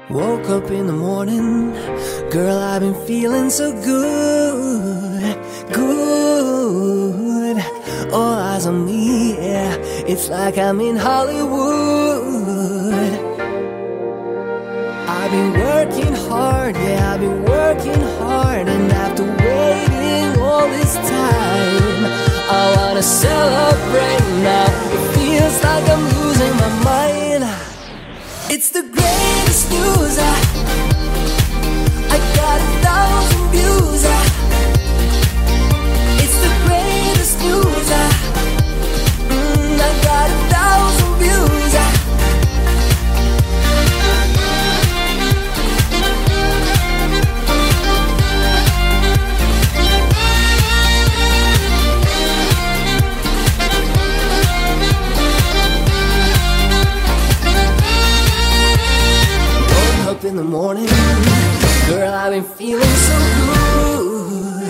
Woke up in the morning, girl, I've been feeling so good, good. All eyes on me, yeah, it's like I'm in Hollywood. I've been working hard, yeah, I've been working hard. And after waiting all this time, I wanna celebrate now. It feels like I'm losing my mind. It's the greatest news, I got 1,000 views, it's the greatest news, I got 1,000 views, in the morning, girl, I've been feeling so good,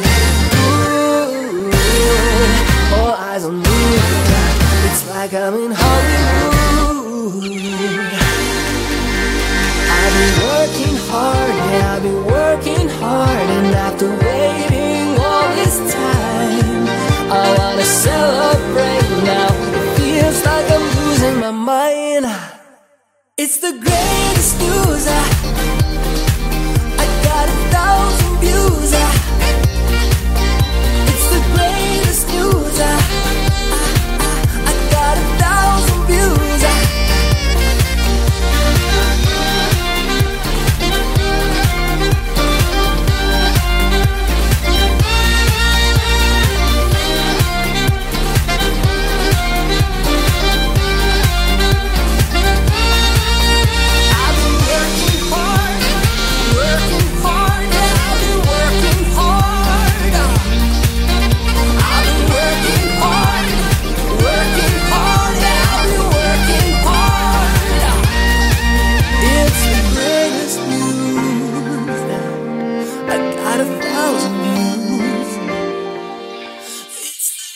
good. All eyes on me, it's like I'm in Hollywood. I've been working hard, yeah, I've been working hard. And after waiting all this time, I wanna celebrate now. It feels like I'm losing my mind. It's the greatest news, I got 1,000 views, it's the greatest news, I got 1,000 views,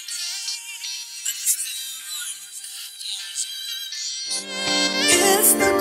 it's the